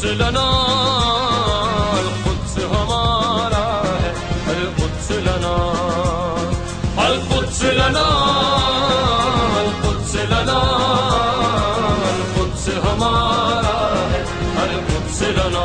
لنا القدس ہمارا ہے، القدس لنا القدس لنا القدس لنا القدس ہمارا ہے، القدس لنا.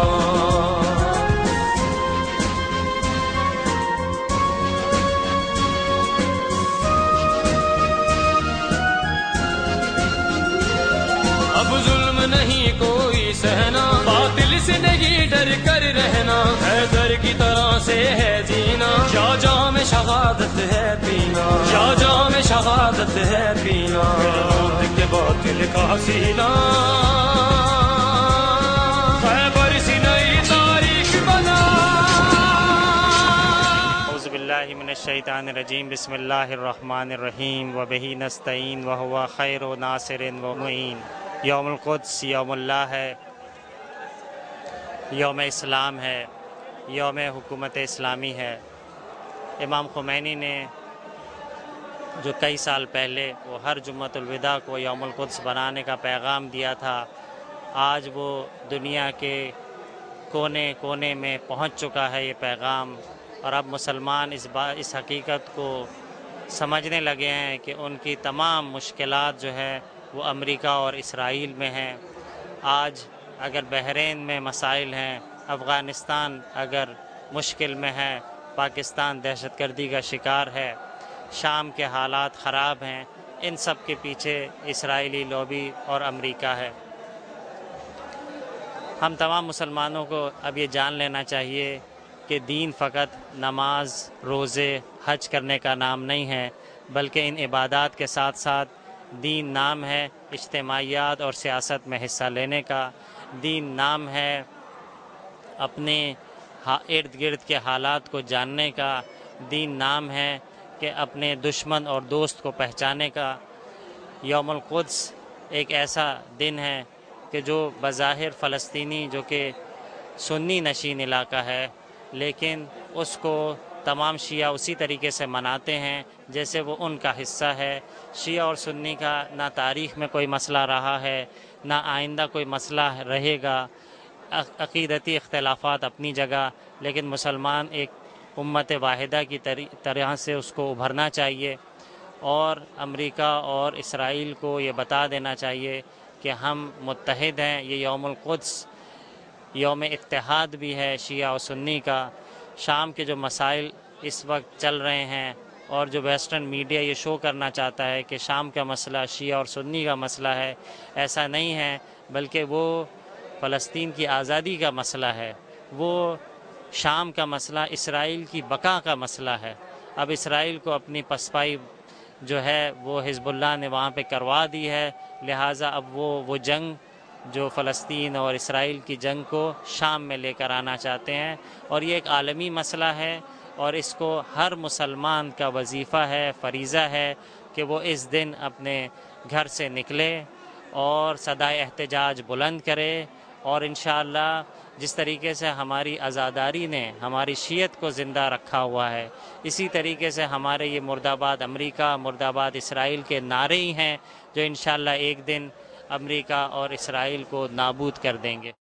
اب ظلم نہیں کوئی سہنا، باطل سے نہیں ڈر کر رہنا، حیدر کی طرح سے ہے جینا، جا جام شہادت ہے پینا، جا جام شہادت ہے پینا، موت کے باطل کا سینہ خیبر سے نئی تاریخ بنا. اعوذ باللہ من الشیطان الرجیم، بسم اللہ الرحمن الرحیم، وبہ نستعین وہو خیر ناصر و معین. یوم القدس یوم اللہ ہے، یوم اسلام ہے، یوم حکومت اسلامی ہے. امام خمینی نے جو کئی سال پہلے وہ ہر جمعۃ الوداع کو یوم القدس بنانے کا پیغام دیا تھا، آج وہ دنیا کے کونے کونے میں پہنچ چکا ہے یہ پیغام. اور اب مسلمان اس حقیقت کو سمجھنے لگے ہیں کہ ان کی تمام مشکلات جو ہے وہ امریکہ اور اسرائیل میں ہیں. آج اگر بحرین میں مسائل ہیں، افغانستان اگر مشکل میں ہے، پاکستان دہشت گردی کا شکار ہے، شام کے حالات خراب ہیں، ان سب کے پیچھے اسرائیلی لابی اور امریکہ ہے. ہم تمام مسلمانوں کو اب یہ جان لینا چاہیے کہ دین فقط نماز، روزے، حج کرنے کا نام نہیں ہے، بلکہ ان عبادات کے ساتھ ساتھ دین نام ہے اجتماعیات اور سیاست میں حصہ لینے کا. دین نام ہے اپنے ارد گرد کے حالات کو جاننے کا. دین نام ہے کہ اپنے دشمن اور دوست کو پہچانے کا. یوم القدس ایک ایسا دن ہے کہ جو بظاہر فلسطینی جو کہ سنی نشین علاقہ ہے، لیکن اس کو تمام شیعہ اسی طریقے سے مناتے ہیں جیسے وہ ان کا حصہ ہے. شیعہ اور سنی کا نہ تاریخ میں کوئی مسئلہ رہا ہے، نہ آئندہ کوئی مسئلہ رہے گا. عقیدتی اختلافات اپنی جگہ، لیکن مسلمان ایک امت واحدہ کی طرح سے اس کو ابھرنا چاہیے. اور امریکہ اور اسرائیل کو یہ بتا دینا چاہیے کہ ہم متحد ہیں. یہ یوم القدس یوم اتحاد بھی ہے شیعہ اور سنی کا. شام کے جو مسائل اس وقت چل رہے ہیں اور جو ویسٹرن میڈیا یہ شو کرنا چاہتا ہے کہ شام کا مسئلہ شیعہ اور سنی کا مسئلہ ہے، ایسا نہیں ہے، بلکہ وہ فلسطین کی آزادی کا مسئلہ ہے. وہ شام کا مسئلہ اسرائیل کی بقا کا مسئلہ ہے. اب اسرائیل کو اپنی پسپائی جو ہے وہ حزب اللہ نے وہاں پہ کروا دی ہے، لہٰذا اب وہ جنگ جو فلسطین اور اسرائیل کی جنگ کو شام میں لے کر آنا چاہتے ہیں. اور یہ ایک عالمی مسئلہ ہے اور اس کو ہر مسلمان کا وظیفہ ہے، فریضہ ہے کہ وہ اس دن اپنے گھر سے نکلے اور صدائے احتجاج بلند کرے. اور انشاءاللہ جس طریقے سے ہماری عزاداری نے ہماری شیعت کو زندہ رکھا ہوا ہے، اسی طریقے سے ہمارے یہ مرد آباد امریکہ، مرد آباد اسرائیل کے نعرے ہی ہیں جو انشاءاللہ ایک دن امریکہ اور اسرائیل کو نابود کر دیں گے.